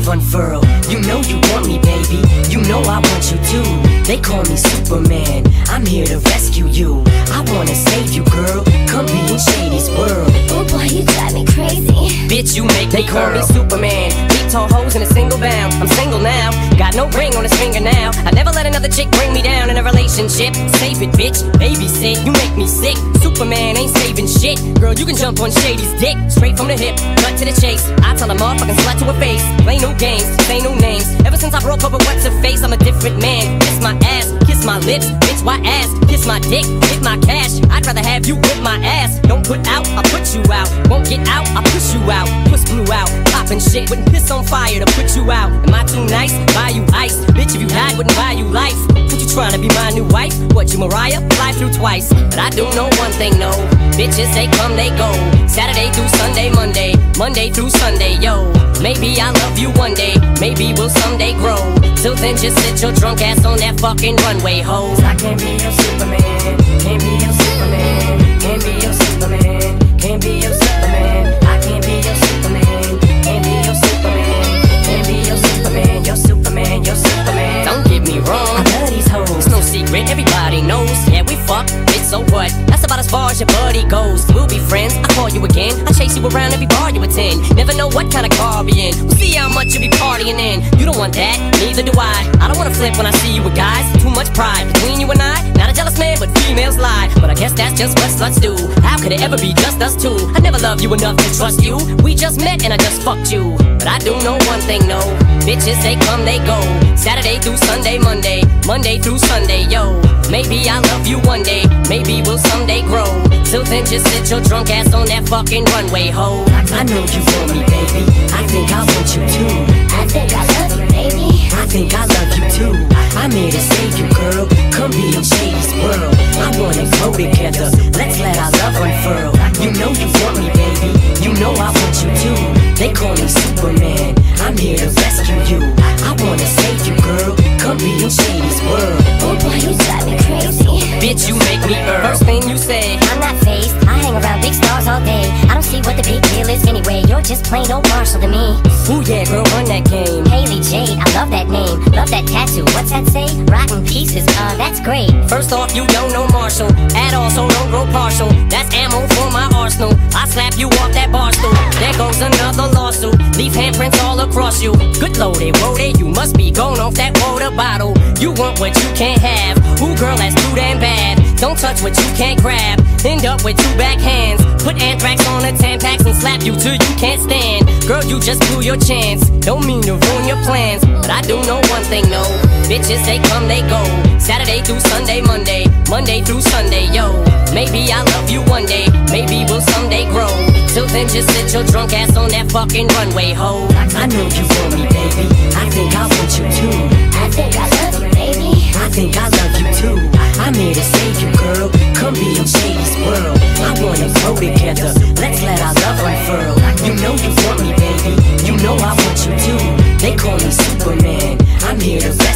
love unfurl. You know you want me, baby, you know I want you too. They call me Superman, I'm here to rescue you. I wanna save you, girl, come be in Shady's world. Oh boy, you drive me crazy. Bitch, you make me call me Superman. Beat tall hoes in a single bound. I'm single now, got no ring on his finger now. I never let another chick bring me down in a relationship. Save it, bitch, babysit, you make me sick. Superman ain't saving shit. Girl, you can jump on Shady's dick, straight from the hip, cut to the chase. I tell a motherfucking slut to her face, play no games, say no names. Ever since I broke up with what's her face, I'm a different man. Kiss my ass, kiss my lips, bitch, why ass? Kiss my dick, hit my cash. I'd rather have you whip my ass. Don't put out, I'll put you out. Won't get out, I'll push you out. Puss blew out, poppin' shit, wouldn't piss on fire to put you out. Am I too nice? Buy you ice. Bitch, if you died, wouldn't buy you life. What you tryna be my new wife? What, you Mariah? Fly through twice. But I do know one thing, no. Bitches, they come, they go. Saturday through Sunday, Monday through Sunday, yo. Maybe I'll love you one day, maybe we'll someday grow. Till then, just sit your drunk ass on that fucking runway, ho. I can't be your Superman, can't be your Superman, can't be your Superman, can't be your Superman. I can't be your Superman, can't be your Superman, can't be your Superman, your Superman, your Superman. Don't get me wrong, I love these hoes, it's no secret, everybody knows. Yeah, we fuck, bitch, so what? That's about as far as your buddy goes. We'll be friends, I'll call you again, I'll chase you around every bar you attend. Never know what kind of car we in, we'll see how much you be partying in. You don't want that, neither do I don't wanna flip when I see you with guys. Too much pride between you and I. Not a jealous man, but females lie. But I guess that's just what sluts do. How could it ever be just us two? I never loved you enough to trust you. We just met and I just fucked you. But I do know one thing, no. Bitches, they come, they go. Saturday through Sunday, Monday through Sunday, yo. Maybe I'll love you one day, maybe we'll someday grow. Till then, just sit your drunk ass on that fucking runway, ho. I know you want me, baby, I think I want you too. I think I love you, baby, I think I love you too. I'm here to save you, girl, come be in Shady's world. I wanna grow together, let's let our love unfurl. You know you want me, baby, you know I want you too. They call me Superman, I'm here to rescue you. I wanna save you, girl, come be in Shady's world. Oh boy, you drive me crazy. Bitch, you make me First thing you say, I'm not phased, I hang around big stars all day. I don't see what the big deal is anyway. You're just plain old Marshall to me. Ooh yeah, girl, run that game. Haley Jade, I love that name. Love that tattoo, what's that say? Rotten pieces, that's great. First off, you don't know Marshall at all, so don't grow partial. That's ammo for my arsenal. I slap you off that bar stool. There goes another lawsuit. Leave handprints all across you. Good loaded, wrote you must be going off that water bottle. You want what you can't have. Ooh girl, that's too damn bad. Don't touch what you can't grab. End up with two backhands. Put anthrax on the Tampax and slap you till you can't stand. Girl, you just blew your chance. Don't mean to ruin your plans, but I do know one thing, no. Bitches, they come, they go. Saturday through Sunday, Monday through Sunday, yo. Maybe I'll love you one day, maybe we'll someday grow. Till then, just sit your drunk ass on that fucking runway, ho. I know you want me, baby, I think I want you too. I think I love you, baby, I think I love you too. I'm here to save you, girl, come be in Shady's world. I wanna grow together, let's let our love unfurl. You know you want me, baby, you know I want you too. They call me Superman, I'm here to